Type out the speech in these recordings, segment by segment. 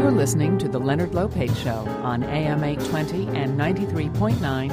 You're listening to The Leonard Lopate Show on AM 820 and 93.9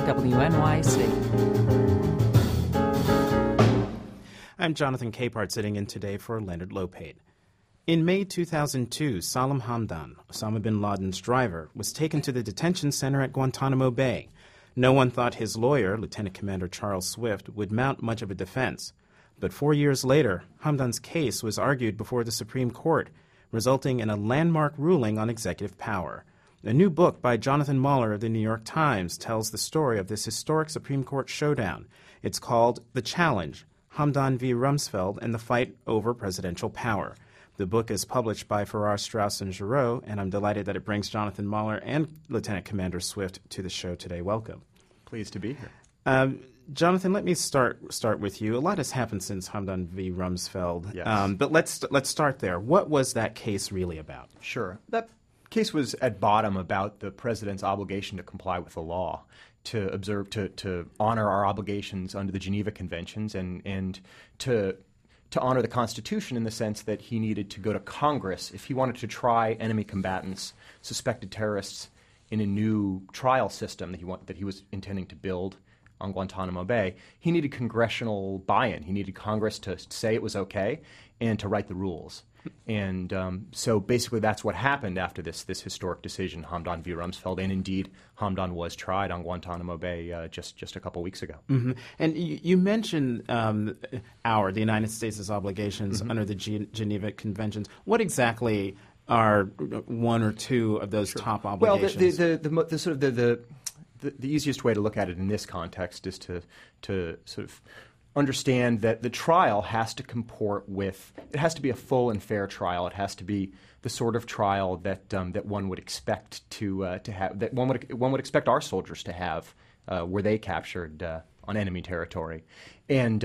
WNYC. I'm Jonathan Capehart, sitting in today for Leonard Lopate. In May 2002, Salam Hamdan, Osama bin Laden's driver, was taken to the detention center at Guantanamo Bay. No one thought his lawyer, Lieutenant Commander Charles Swift, would mount much of a defense. But 4 years later, Hamdan's case was argued before the Supreme Court, resulting in a landmark ruling on executive power. A new book by Jonathan Mahler of the New York Times tells the story of this historic Supreme Court showdown. It's called The Challenge: Hamdan v. Rumsfeld and the Fight Over Presidential Power. The book is published by Farrar, Straus & Giroux, and I'm delighted that it brings Jonathan Mahler and Lieutenant Commander Swift to the show today. Welcome. Pleased to be here. Jonathan, let me start with you. A lot has happened since Hamdan v. Rumsfeld, yes. But let's start there. What was that case really about? Sure. That case was at bottom about the president's obligation to comply with the law, to observe, to honor our obligations under the Geneva Conventions, and to honor the Constitution in the sense that he needed to go to Congress if he wanted to try enemy combatants, suspected terrorists, in a new trial system that he was intending to build on Guantanamo Bay. He needed congressional buy-in. He needed Congress to say it was okay and to write the rules. And so basically that's what happened after this historic decision, Hamdan v. Rumsfeld. And indeed, Hamdan was tried on Guantanamo Bay just a couple weeks ago. Mm-hmm. And you mentioned the United States' obligations under the Geneva Conventions. What exactly are one or two of those top obligations? Well, the easiest way to look at it in this context is to sort of understand that the trial has to comport with – it has to be a full and fair trial. It has to be the sort of trial that one would expect to have – that one would expect our soldiers to have were they captured on enemy territory. And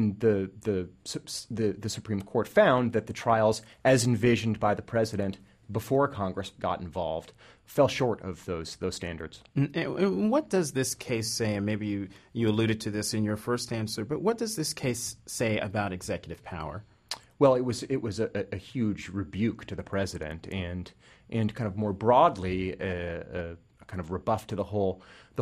the Supreme Court found that the trials, as envisioned by the president before Congress got involved, fell short of those standards. And what does this case say, and maybe you alluded to this in your first answer, but what does this case say about executive power? Well, it was a huge rebuke to the president and kind of more broadly a kind of rebuff to the whole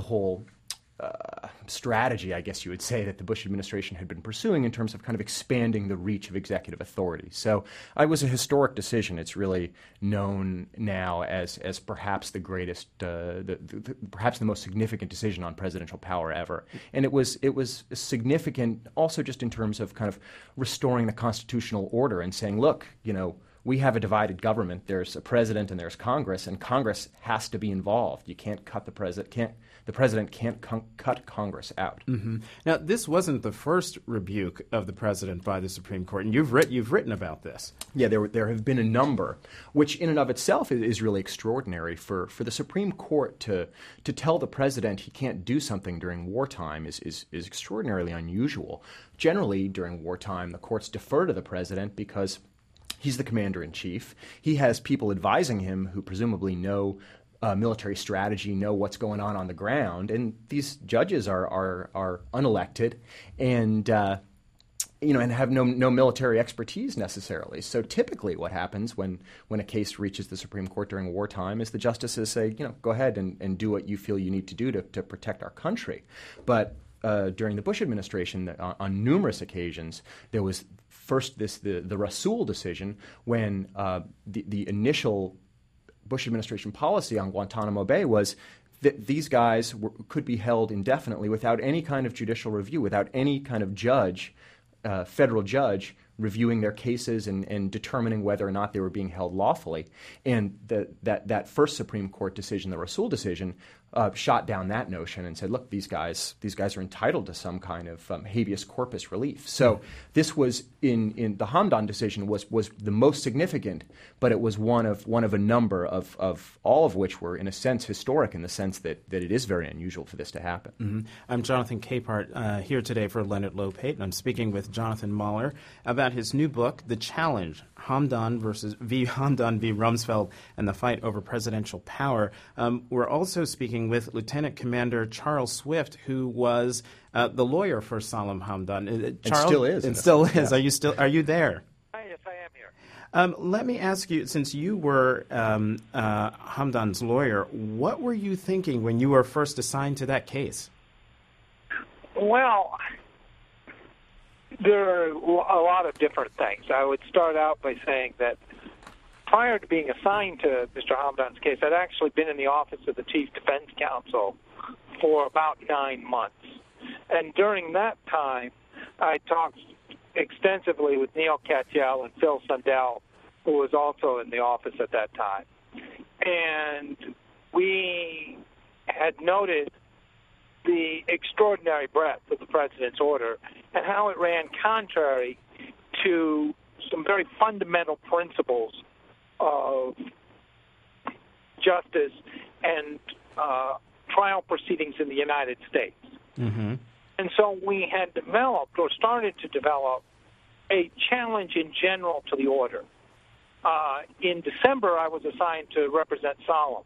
strategy, I guess you would say, that the Bush administration had been pursuing in terms of kind of expanding the reach of executive authority. So it was a historic decision. It's really known now as perhaps the greatest, perhaps the most significant decision on presidential power ever. And it was significant also just in terms of kind of restoring the constitutional order and saying, look, we have a divided government. There's a president and there's Congress, and Congress has to be involved. You can't cut the president. The president can't cut Congress out. Mm-hmm. Now, this wasn't the first rebuke of the president by the Supreme Court, and you've written about this. Yeah, there have been a number, which in and of itself is really extraordinary. For the Supreme Court to tell the president he can't do something during wartime is extraordinarily unusual. Generally, during wartime, the courts defer to the president because he's the commander-in-chief. He has people advising him who presumably know military strategy, know what's going on the ground, and these judges are unelected and and have no military expertise necessarily. So typically, what happens when a case reaches the Supreme Court during wartime is the justices say, go ahead and do what you feel you need to do to protect our country. But during the Bush administration, on numerous occasions, there was first the Rasool decision when the initial Bush administration policy on Guantanamo Bay was that these guys could be held indefinitely without any kind of judicial review, without any kind of judge, federal judge, reviewing their cases and determining whether or not they were being held lawfully. And that first Supreme Court decision, the Rasool decision, shot down that notion and said, look, these guys are entitled to some kind of habeas corpus relief. So this was in the Hamdan decision was the most significant, but it was one of a number of all of which were in a sense historic in the sense that it is very unusual for this to happen. Mm-hmm. I'm Jonathan Capehart here today for Leonard Lopate, and I'm speaking with Jonathan Mahler about his new book, The Challenge: Hamdan v. Rumsfeld and the Fight Over Presidential Power. We're also speaking with Lieutenant Commander Charles Swift, who was the lawyer for Salam Hamdan. Charles, it still is. It still is. Yeah. Are you there? Hi, yes, I am here. Let me ask you, since you were Hamdan's lawyer, what were you thinking when you were first assigned to that case? Well, there are a lot of different things. I would start out by saying that prior to being assigned to Mr. Hamdan's case, I'd actually been in the office of the Chief Defense Counsel for about 9 months. And during that time, I talked extensively with Neil Katyal and Phil Sundell, who was also in the office at that time. And we had noted the extraordinary breadth of the President's order and how it ran contrary to some very fundamental principles of justice and trial proceedings in the United States. Mm-hmm. And so we had developed or started to develop a challenge in general to the order. In December, I was assigned to represent Salem.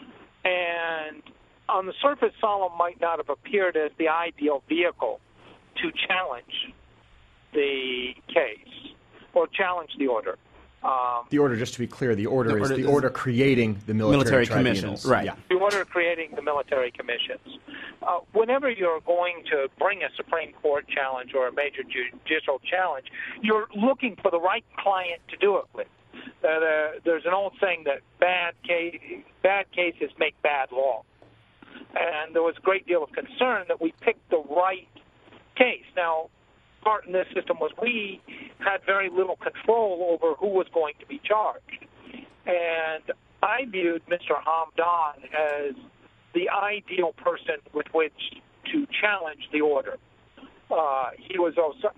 And on the surface, Salem might not have appeared as the ideal vehicle to challenge the case or challenge the order. The order, just to be clear, the order is the order creating the military commissions, tribunals. right? Yeah. The order creating the military commissions. Whenever you're going to bring a Supreme Court challenge or a major judicial challenge, you're looking for the right client to do it with. There's an old saying that bad cases make bad law. And there was a great deal of concern that we picked the right case. Now, part in this system was we had very little control over who was going to be charged. And I viewed Mr. Hamdan as the ideal person with which to challenge the order. He was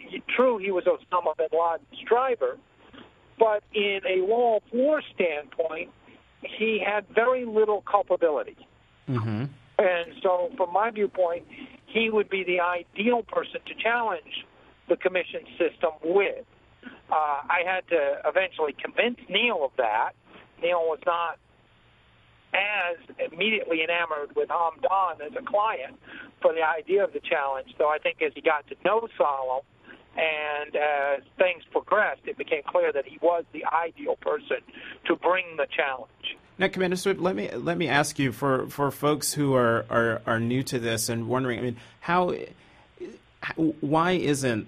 Osama bin Laden's driver, but in a law of war standpoint, he had very little culpability. Mm-hmm. And so, from my viewpoint, he would be the ideal person to challenge the commission system with. I had to eventually convince Neil of that. Neil was not as immediately enamored with Hamdan as a client for the idea of the challenge, though I think as he got to know Salem and as things progressed, it became clear that he was the ideal person to bring the challenge. Now, Commander Swift, let me ask you, for folks who are new to this and wondering, I mean, why isn't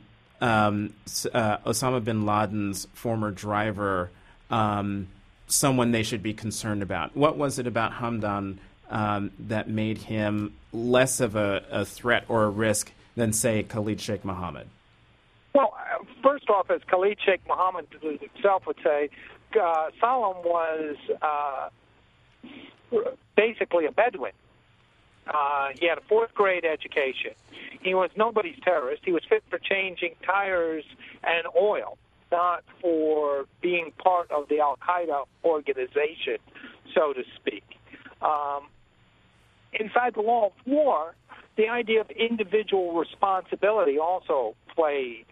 Osama bin Laden's former driver someone they should be concerned about? What was it about Hamdan that made him less of a threat or a risk than, say, Khalid Sheikh Mohammed? Well, first off, as Khalid Sheikh Mohammed himself would say, Salem was basically a Bedouin. He had a fourth-grade education. He was nobody's terrorist. He was fit for changing tires and oil, not for being part of the al-Qaeda organization, so to speak. Inside the law of war, the idea of individual responsibility also played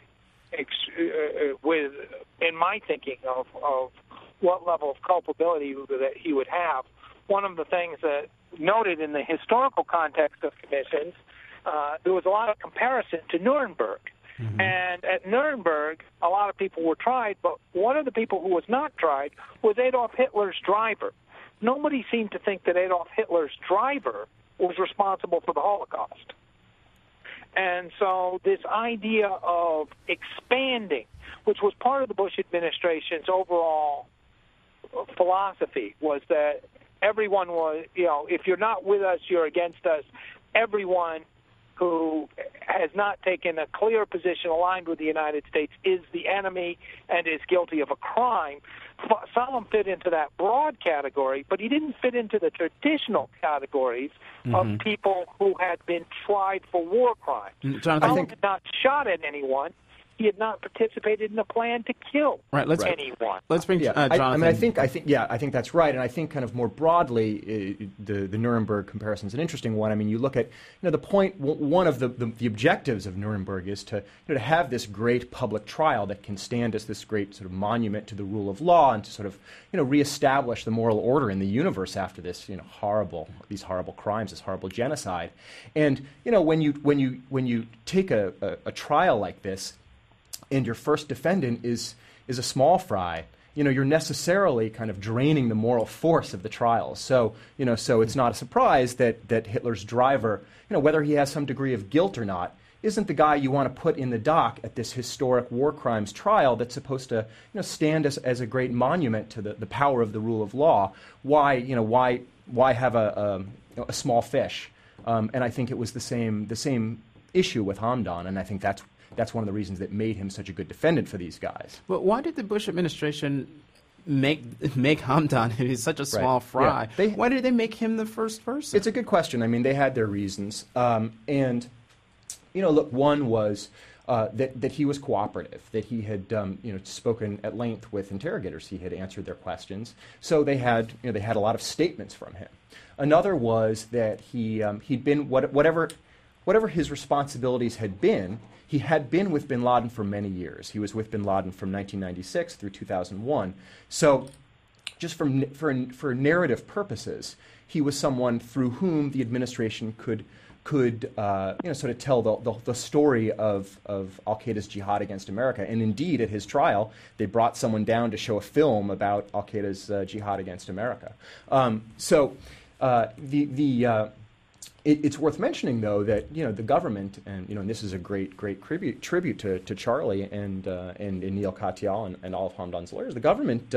in my thinking of what level of culpability that he would have. One of the things that noted in the historical context of commissions, there was a lot of comparison to Nuremberg. Mm-hmm. And at Nuremberg, a lot of people were tried, but one of the people who was not tried was Adolf Hitler's driver. Nobody seemed to think that Adolf Hitler's driver was responsible for the Holocaust. And so this idea of expanding, which was part of the Bush administration's overall philosophy, was that everyone was, if you're not with us, you're against us. Everyone who has not taken a clear position aligned with the United States is the enemy and is guilty of a crime. Salem fit into that broad category, but he didn't fit into the traditional categories of people who had been tried for war crimes. Salem had not shot at anyone. He had not participated in a plan to kill anyone. Let's bring Jonathan. I think that's right, and I think kind of more broadly, the Nuremberg comparison is an interesting one. I mean, you look at the point. One of the objectives of Nuremberg is to to have this great public trial that can stand as this great sort of monument to the rule of law and to sort of reestablish the moral order in the universe after this these horrible crimes, this horrible genocide. And when you take a trial like this, and your first defendant is a small fry, you're necessarily kind of draining the moral force of the trials. So, so it's not a surprise that Hitler's driver, whether he has some degree of guilt or not, isn't the guy you want to put in the dock at this historic war crimes trial that's supposed to, stand as a great monument to the power of the rule of law. Why have a small fish? And I think it was the same issue with Hamdan, and I think that's one of the reasons that made him such a good defendant for these guys. But why did the Bush administration make Hamdan, who's such a small fry? Yeah, why did they make him the first person? It's a good question. I mean, they had their reasons. And, look, one was that he was cooperative, that he had, spoken at length with interrogators. He had answered their questions. So they had a lot of statements from him. Another was that he'd been, whatever his responsibilities had been, he had been with bin Laden for many years. He was with bin Laden from 1996 through 2001. So just for narrative purposes, he was someone through whom the administration could sort of tell the story of al-Qaeda's jihad against America. And indeed, at his trial, they brought someone down to show a film about al-Qaeda's jihad against America. It's worth mentioning, though, that the government, and this is a great tribute to Charlie and Neil Katyal and all of Hamdan's lawyers. The government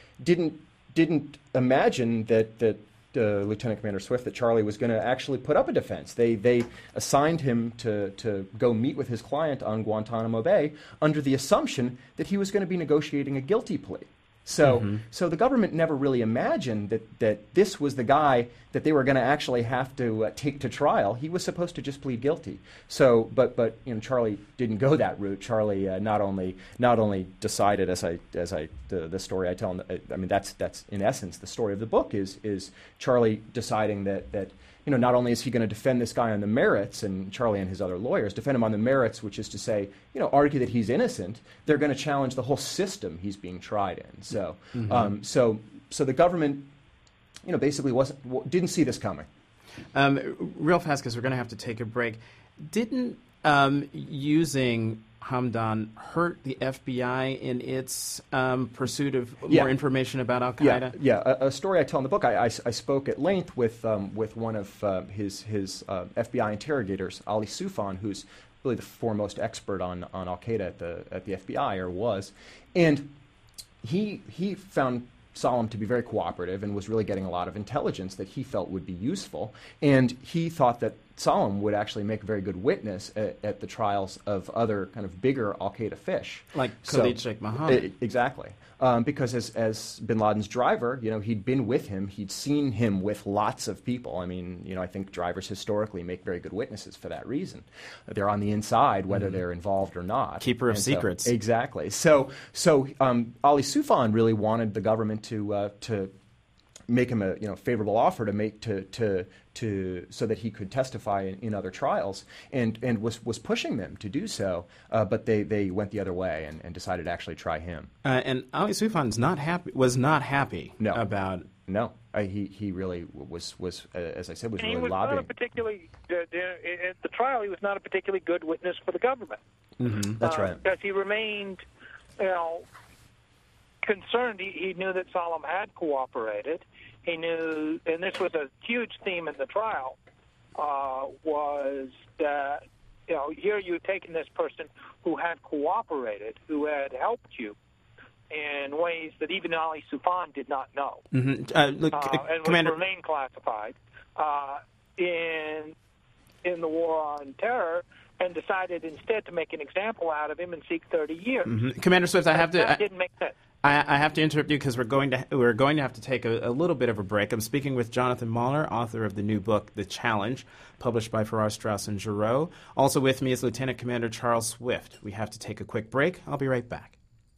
didn't imagine that Lieutenant Commander Swift, that Charlie was going to actually put up a defense. They assigned him to go meet with his client on Guantanamo Bay under the assumption that he was going to be negotiating a guilty plea. So the government never really imagined that this was the guy that they were going to actually have to take to trial. He was supposed to just plead guilty. So, but Charlie didn't go that route. Charlie not only decided, the story I tell. I mean, that's in essence the story of the book is Charlie deciding that. Not only is he going to defend this guy on the merits, and Charlie and his other lawyers defend him on the merits, which is to say, argue that he's innocent, they're going to challenge the whole system he's being tried in. So, so the government, basically didn't see this coming. Real fast, because we're going to have to take a break. Didn't using Hamdan hurt the FBI in its pursuit of more information about al-Qaeda? Yeah. A story I tell in the book, I spoke at length with one of his FBI interrogators, Ali Soufan, who's really the foremost expert on al-Qaeda at the FBI, or was. And he found Salam to be very cooperative and was really getting a lot of intelligence that he felt would be useful. And he thought that Salam would actually make a very good witness at the trials of other kind of bigger al-Qaeda fish. Like Khalid Sheikh Mohammed. Exactly. Because as bin Laden's driver, he'd been with him. He'd seen him with lots of people. I mean, I think drivers historically make very good witnesses for that reason. They're on the inside, whether they're involved or not. Keeper of secrets. Exactly. So Ali Soufan really wanted the government to make him a favorable offer so that he could testify in other trials, and was pushing them to do so, but they went the other way and decided to actually try him. And Ali Soufan was not happy about. No, he really was as I said, was really lobbying. Not a particularly at the trial. He was not a particularly good witness for the government. That's right. Because he remained, concerned. He knew that Salam had cooperated. He knew, and this was a huge theme in the trial, was that, here you had taken this person who had cooperated, who had helped you in ways that even Ali Soufan did not know, and Commander, would remain classified in the war on terror, and decided instead to make an example out of him and seek 30 years. Commander Swift, that didn't make sense. I have to interrupt you because we're going to have to take a little bit of a break. I'm speaking with Jonathan Mahler, author of the new book, The Challenge, published by Farrar, Straus and Giroux. Also with me is Lieutenant Commander Charles Swift. We have to take a quick break. I'll be right back.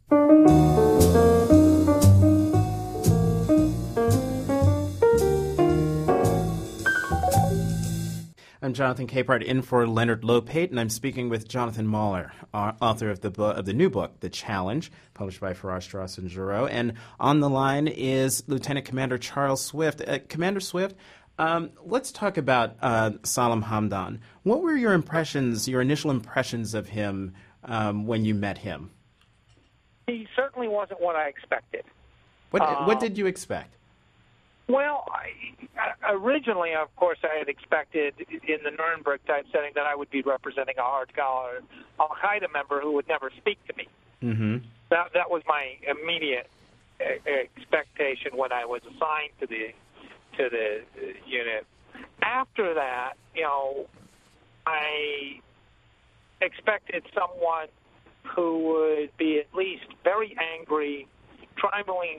I'm Jonathan Capehart, in for Leonard Lopate, and I'm speaking with Jonathan Mahler, author of the new book, The Challenge, published by Farrar, Straus and Giroux. And on the line is Lieutenant Commander Charles Swift. Commander Swift, let's talk about Salam Hamdan. What were your initial impressions of him when you met him? he certainly wasn't what I expected. What did you expect? Well, originally, of course, I had expected in the Nuremberg type setting that I would be representing a hardcore Al-Qaeda member who would never speak to me. Mm-hmm. That was my immediate expectation when I was assigned to the unit. After that, I expected someone who would be at least very angry, tribally,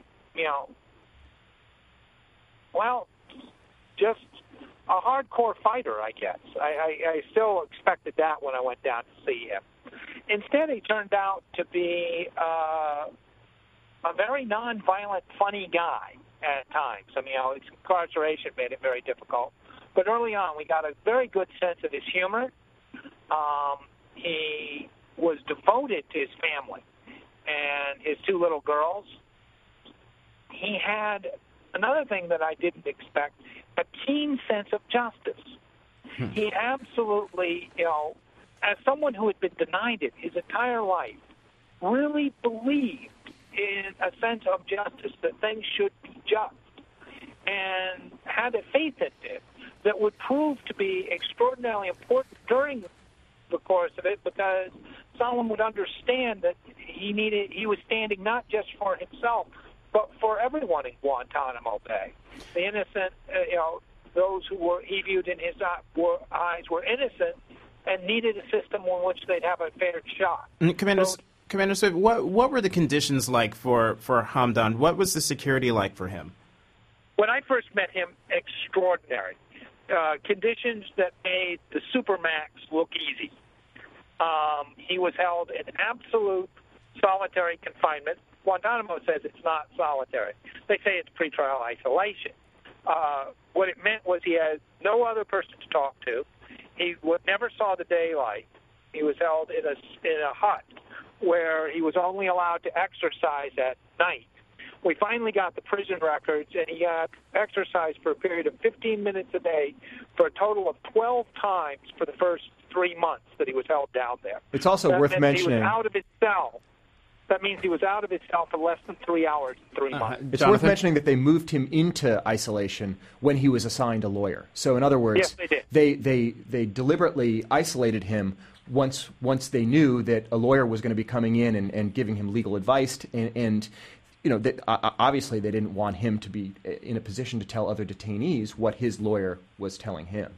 just a hardcore fighter, I guess. I still expected that when I went down to see him. Instead, he turned out to be a very nonviolent, funny guy at times. I mean, his incarceration made it very difficult. But early on, we got a very good sense of his humor. He was devoted to his family and his two little girls. He had another thing that I didn't expect, a keen sense of justice. He absolutely, as someone who had been denied it his entire life, really believed in a sense of justice, that things should be just, and had a faith in it that would prove to be extraordinarily important during the course of it, because Salam would understand that he was standing not just for himself, but for everyone in Guantanamo Bay. The innocent, those who he viewed in his eyes were innocent and needed a system in which they'd have a fair shot. Commander Swift, what were the conditions like for Hamdan? What was the security like for him? When I first met him, extraordinary. Conditions that made the Supermax look easy. He was held in absolute solitary confinement. Guantanamo says it's not solitary. They say it's pretrial isolation. What it meant was he had no other person to talk to. He never saw the daylight. He was held in a hut where he was only allowed to exercise at night. We finally got the prison records, and he got exercise for a period of 15 minutes a day for a total of 12 times for the first 3 months that he was held down there. It's also worth mentioning. He was out of his cell. That means he was out of his cell for less than 3 hours in 3 months. It's worth mentioning that they moved him into isolation when he was assigned a lawyer. So in other words, yes, they did. They deliberately isolated him once they knew that a lawyer was going to be coming in and giving him legal advice, and obviously they didn't want him to be in a position to tell other detainees what his lawyer was telling him.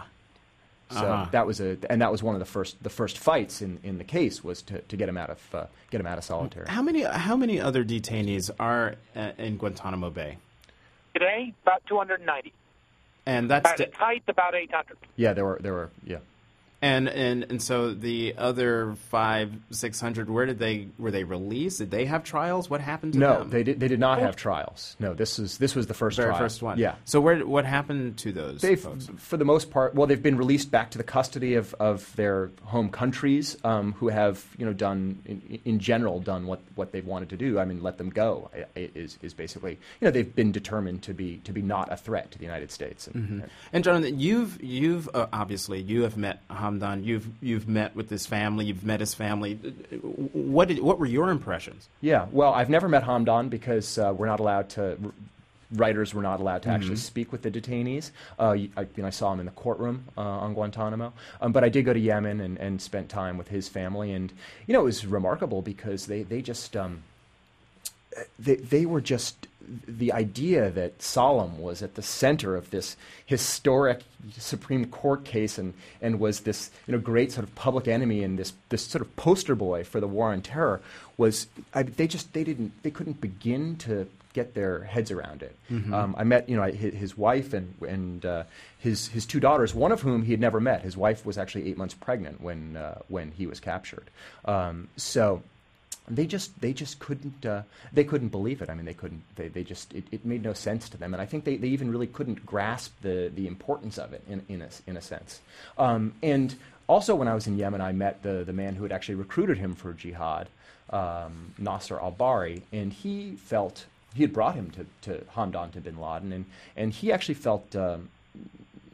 So that was one of the first fights in the case, was to get him out of solitary. How many other detainees are in Guantanamo Bay? Today, about 290. And that's at its height, about 800. Yeah, there were. Yeah. And so the other 500-600, were they released? Did they have trials? What happened to them? No, they did not have trials. No, this was the first very trial. first one. Yeah. So what happened to those folks? For the most part, they've been released back to the custody of their home countries, who have done in general what they've wanted to do. I mean, let them go is basically they've been determined to be not a threat to the United States. And Jonathan, you've obviously you have met Hamdan. You've met with his family. You've met his family. What were your impressions? Yeah, well, I've never met Hamdan because we're not allowed to. Writers were not allowed to actually speak with the detainees. I saw him in the courtroom on Guantanamo, but I did go to Yemen and spent time with his family, and it was remarkable because they just they were just. The idea that Salam was at the center of this historic Supreme Court case and was this great sort of public enemy and this sort of poster boy for the war on terror was they couldn't begin to get their heads around it. I met his wife and his two daughters, one of whom he had never met. His wife was actually 8 months pregnant when he was captured. So. They just couldn't believe it. I mean, it made no sense to them, and I think they even really couldn't grasp the importance of it in a sense. And also, when I was in Yemen, I met the man who had actually recruited him for jihad, Nasser al-Bari, and he had brought him to Hamdan to bin Laden, and he actually felt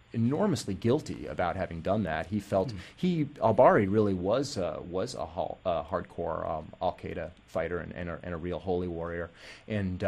enormously guilty about having done that. He felt al-Bahri really was a hardcore al-Qaeda fighter and a real holy warrior, and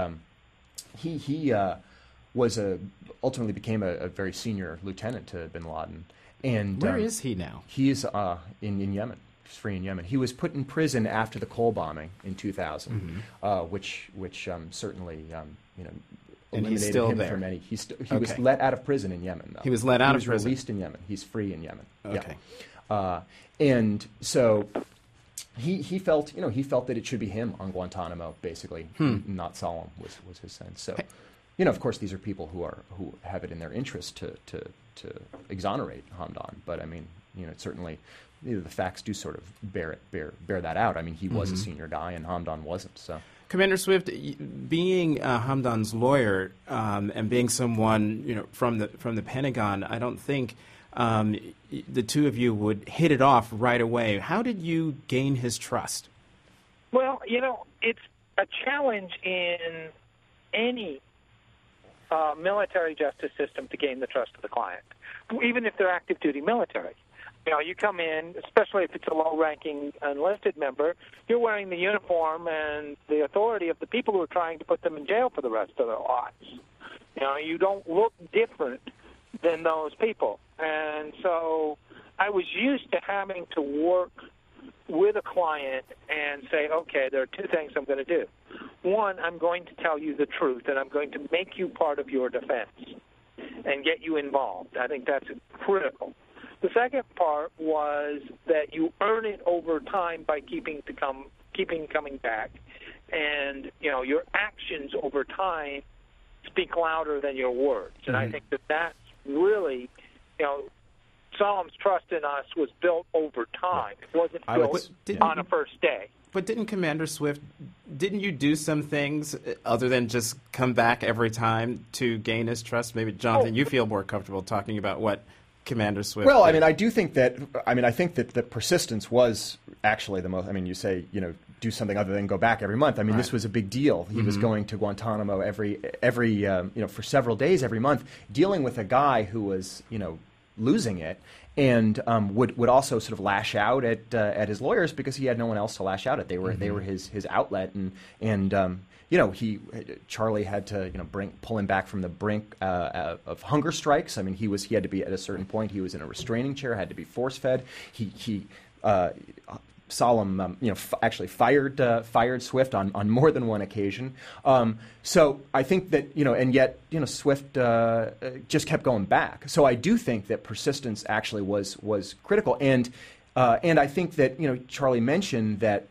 he ultimately became a very senior lieutenant to bin Laden. And where is he now? He is in Yemen. He's free in Yemen. He was put in prison after the Cole bombing in 2000, which certainly and eliminated he's still him there. from any. He was let out of prison in Yemen, though. He was let out of prison. He was released in Yemen. He's free in Yemen. Okay. Yeah. And so he felt that it should be him on Guantanamo, basically, not Salam was his sense. So, of course, these are people who have it in their interest to exonerate Hamdan, but I mean, certainly the facts do sort of bear that out. I mean, he was a senior guy, and Hamdan wasn't. So. Commander Swift, being Hamdan's lawyer and being someone from the Pentagon, I don't think the two of you would hit it off right away. How did you gain his trust? Well, it's a challenge in any military justice system to gain the trust of the client, even if they're active duty military. You come in, especially if it's a low-ranking enlisted member, you're wearing the uniform and the authority of the people who are trying to put them in jail for the rest of their lives. You don't look different than those people. And so I was used to having to work with a client and say, okay, there are two things I'm going to do. One, I'm going to tell you the truth, and I'm going to make you part of your defense and get you involved. I think that's critical. The second part was that you earn it over time by keeping coming back, and your actions over time speak louder than your words. And I think that's really, Salam's trust in us was built over time. It wasn't built on a first day. But Commander Swift, didn't you do some things other than just come back every time to gain his trust? Maybe, Jonathan, you feel more comfortable talking about what Commander Swift Well, did. I mean, I do think that, I think that the persistence was actually the most, you say, do something other than go back every month. I mean, This was a big deal. He was going to Guantanamo every for several days every month, dealing with a guy who was, losing it, and would also sort of lash out at his lawyers because he had no one else to lash out at. They were his outlet, and Charlie had to pull him back from the brink of hunger strikes. I mean, he had to be at a certain point. He was in a restraining chair, had to be force fed. Salam, actually fired Swift on more than one occasion. So I think that and yet Swift just kept going back. So I do think that persistence actually was critical, and I think that Charlie mentioned that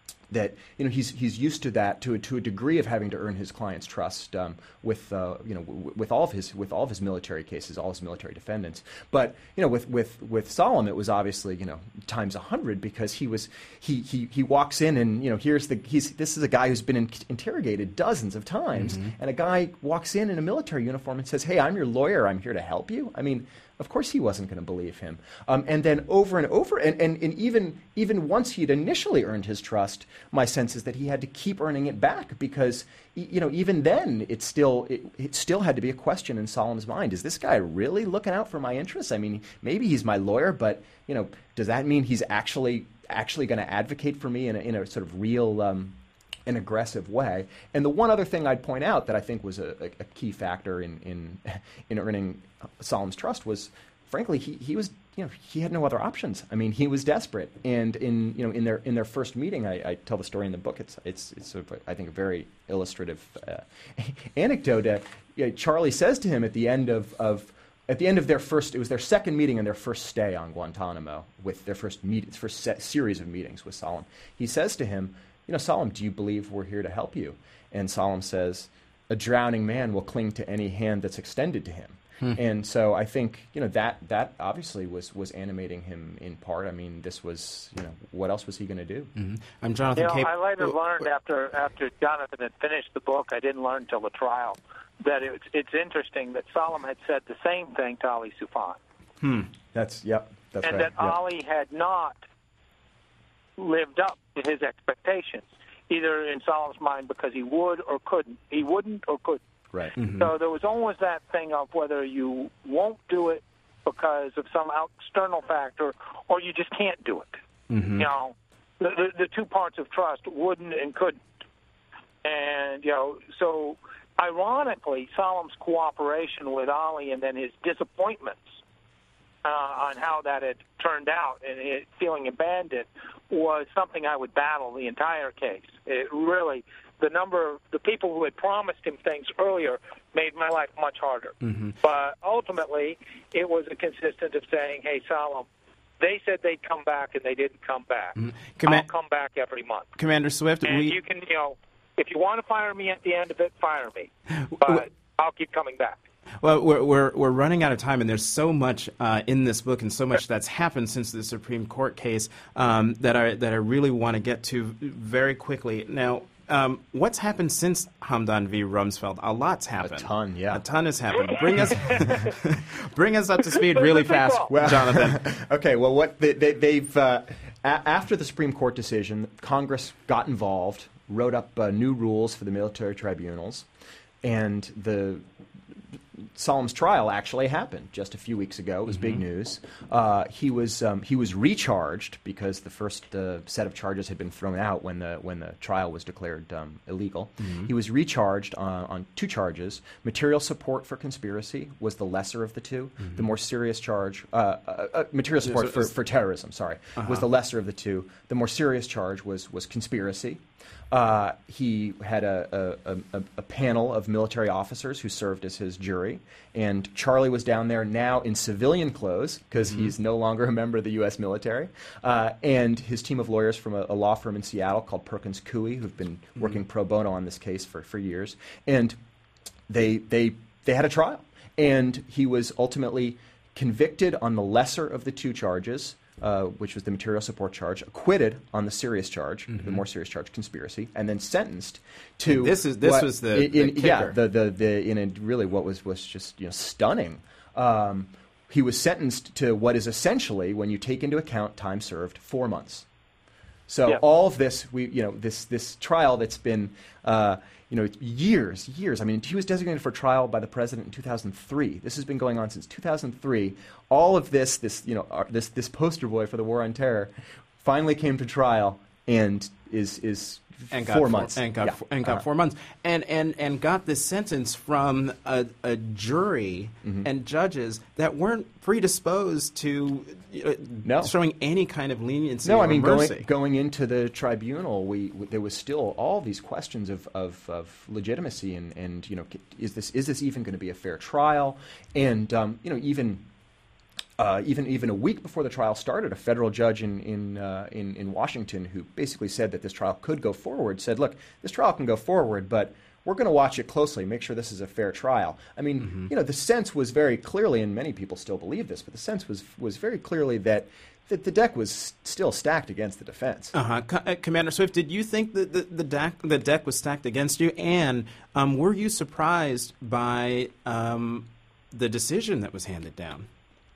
he's used to that to a degree of having to earn his client's trust with all of his military cases, all his military defendants. But with Salam, it was obviously times 100 because he walks in and this is a guy who's been interrogated dozens of times, and a guy walks in a military uniform and says, "Hey, I'm your lawyer. I'm here to help you." I mean, of course he wasn't going to believe him. And then over and over, and even once he'd initially earned his trust, my sense is that he had to keep earning it back because, even then it still had to be a question in Salam's mind. Is this guy really looking out for my interests? I mean, maybe he's my lawyer, but, does that mean he's actually going to advocate for me in a sort of real an aggressive way? And the one other thing I'd point out that I think was a key factor in earning Salam's trust was, frankly, he was he had no other options. I mean, he was desperate, and in their first meeting, I tell the story in the book. It's sort of, I think, a very illustrative anecdote. Charlie says to him at the end of their first, it was their second meeting and their first stay on Guantanamo, with their first series of meetings with Salam. He says to him, Salam, do you believe we're here to help you? And Salam says, a drowning man will cling to any hand that's extended to him. And so I think, that obviously was animating him in part. I mean, this was, what else was he going to do? I'm Jonathan Cape. I later learned after Jonathan had finished the book, I didn't learn until the trial, that it's interesting that Salam had said the same thing to Ali Soufan. That's and right. that Ali had not lived up to his expectations, either in Salam's mind because he would or couldn't. He wouldn't or couldn't. Right. So there was always that thing of whether you won't do it because of some external factor, or you just can't do it. Mm-hmm. You know, the two parts of trust wouldn't and couldn't. And, you know, so ironically, Salam's cooperation with Ali and then his disappointments on how that had turned out and it feeling abandoned was something I would battle the entire case. It really, the people who had promised him things earlier made my life much harder. Mm-hmm. But ultimately, it was a consistent of saying, hey, Salam, they said they'd come back and they didn't come back. Mm-hmm. I'll come back every month. Commander Swift, and you can, you know, if you want to fire me at the end of it, fire me. But I'll keep coming back. Well, we're running out of time, and there's so much in this book and so much that's happened since the Supreme Court case that I really want to get to very quickly. Now, what's happened since Hamdan v. Rumsfeld? A lot's happened. A ton, yeah. A ton has happened. Bring us up to speed really fast, Jonathan. Okay, well, what they've after the Supreme Court decision, Congress got involved, wrote up new rules for the military tribunals, and Salam's trial actually happened just a few weeks ago. It was big news. He was recharged because the first set of charges had been thrown out when the trial was declared illegal. He was recharged on two charges. Material support for conspiracy was the lesser of the two. The more serious charge, material support for terrorism, was the lesser of the two. The more serious charge was conspiracy. He had a panel of military officers who served as his jury, and Charlie was down there now in civilian clothes because he's no longer a member of the U.S. military, and his team of lawyers from a law firm in Seattle called Perkins Coie, who've been working pro bono on this case for years, and they had a trial, and he was ultimately convicted on the lesser of the two charges, which was the material support charge, acquitted on the serious charge, the more serious charge, conspiracy, and then sentenced to. And this was the kicker. In really what was just stunning. He was sentenced to what is essentially, when you take into account time served, 4 months. So all of this, this trial that's been. Years. I mean, he was designated for trial by the president in 2003. This has been going on since 2003. All of this poster boy for the war on terror finally came to trial and is 4 months. And got 4 months. And got this sentence from a jury and judges that weren't predisposed to showing any kind of leniency or mercy. Going into the tribunal, there was still all these questions of legitimacy and is this even going to be a fair trial? And even a week before the trial started, a federal judge in Washington who basically said that this trial could go forward said, look, this trial can go forward, but we're going to watch it closely, make sure this is a fair trial. I mean, the sense was very clearly, and many people still believe this, but the sense was very clearly that the deck was still stacked against the defense. Commander Swift, did you think that the deck was stacked against you? And were you surprised by the decision that was handed down?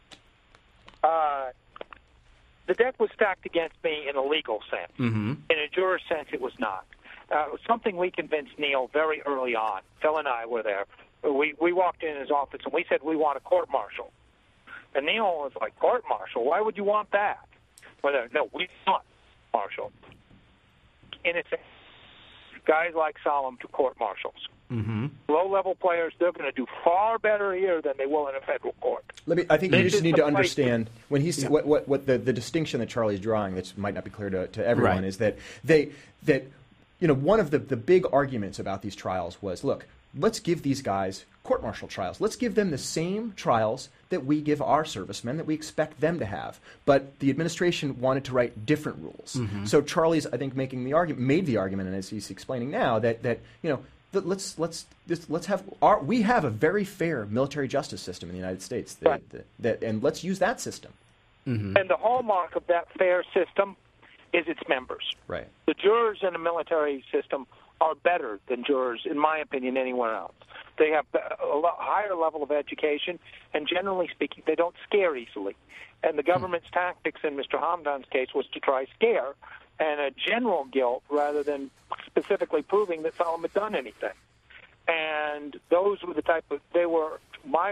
The deck was stacked against me in a legal sense. In a juror sense, it was not. It was something we convinced Neil very early on. Phil and I were there. We walked in his office and we said, we want a court-martial. And Neil was like, court-martial? Why would you want that? No, we want martial. In a sense, guys like Salam to court-martials. Low-level players, they're going to do far better here than they will in a federal court. I think you just need to understand when he's what the distinction that Charlie's drawing that might not be clear to everyone is that one of the big arguments about these trials was, look, let's give these guys court-martial trials. Let's give them the same trials that we give our servicemen, that we expect them to have. But the administration wanted to write different rules. So Charlie's, I think, made the argument, and as he's explaining now, that we have a very fair military justice system in the United States, and let's use that system. And the hallmark of that fair system is its members. Right. The jurors in the military system are better than jurors, in my opinion, anywhere else. They have a lot higher level of education, and generally speaking, they don't scare easily. And the government's tactics in Mr. Hamdan's case was to try scare and a general guilt rather than specifically proving that Salam had done anything. And those were the type of, they were, my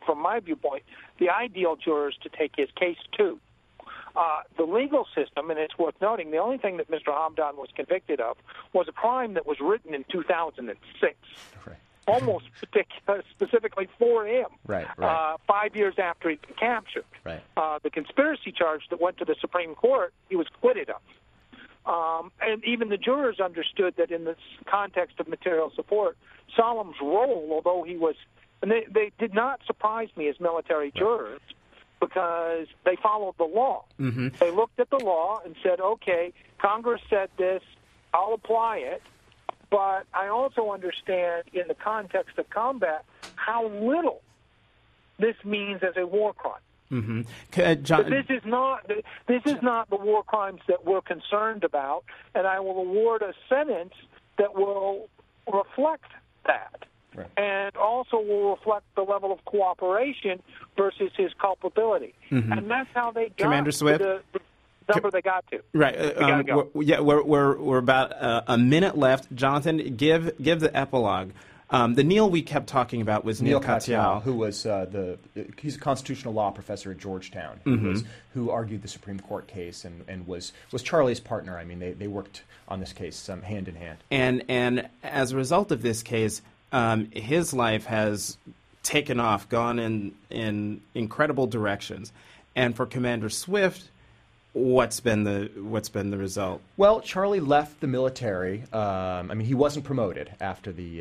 from my viewpoint, the ideal jurors to take his case to. The legal system, and it's worth noting, the only thing that Mr. Hamdan was convicted of was a crime that was written in 2006. Right. Almost specifically for him, right. 5 years after he'd been captured. Right. The conspiracy charge that went to the Supreme Court, he was acquitted of. And even the jurors understood that in this context of material support, Salam's role, although he was, and they did not surprise me as military jurors, because they followed the law. Mm-hmm. They looked at the law and said, okay, Congress said this, I'll apply it. But I also understand in the context of combat how little this means as a war crime. Mm-hmm. John, this is not the war crimes that we're concerned about, and I will award a sentence that will reflect that, right, and also will reflect the level of cooperation versus his culpability. Mm-hmm. And that's how they got Commander Swift? to the number they got to. Right. We're about a minute left. Jonathan, give the epilogue. The Neil we kept talking about was Neil Katyal, who was he's a constitutional law professor at Georgetown, who argued the Supreme Court case and was Charlie's partner. I mean, they worked on this case hand in hand. And as a result of this case, his life has taken off, gone in incredible directions. And for Commander Swift, what's been the result? Well, Charlie left the military. I mean, he wasn't promoted after the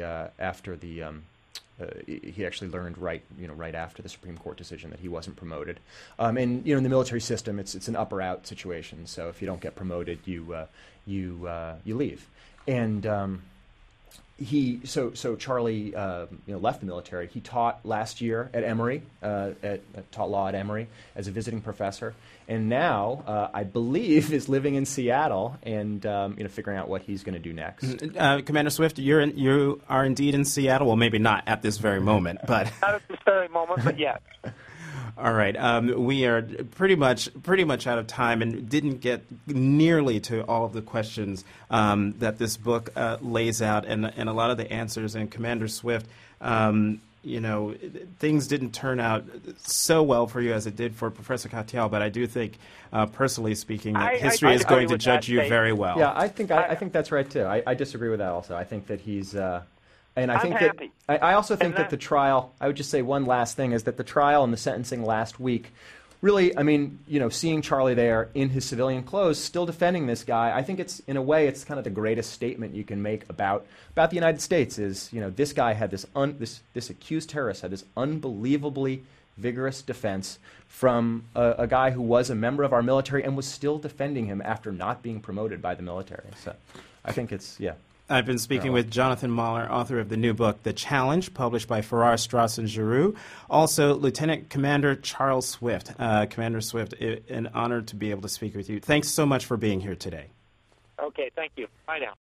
he actually learned right after the Supreme Court decision that he wasn't promoted. And in the military system, it's an up or out situation. So if you don't get promoted, you leave. And so Charlie left the military. He taught last year at Emory, taught law at Emory as a visiting professor, and now I believe is living in Seattle and figuring out what he's going to do next. Commander Swift, you are indeed in Seattle. Well, maybe not at this very moment, but not at this very moment, but yes. All right. We are pretty much out of time and didn't get nearly to all of the questions that this book lays out and a lot of the answers. And Commander Swift, things didn't turn out so well for you as it did for Professor Katyal, but I do think, personally speaking, that history is going to judge you very well. Yeah, I think that's right too. I disagree with that also. I think that he's. And I think that I also think that the trial, I would just say one last thing, is that the trial and the sentencing last week, really, I mean, seeing Charlie there in his civilian clothes, still defending this guy, I think it's, in a way, it's kind of the greatest statement you can make about the United States is, this guy had this accused terrorist had this unbelievably vigorous defense from a guy who was a member of our military and was still defending him after not being promoted by the military. So I think it's, yeah. I've been speaking with Jonathan Mahler, author of the new book, The Challenge, published by Farrar, Straus & Giroux. Also, Lieutenant Commander Charles Swift. Commander Swift, an honor to be able to speak with you. Thanks so much for being here today. Okay, thank you. Bye now.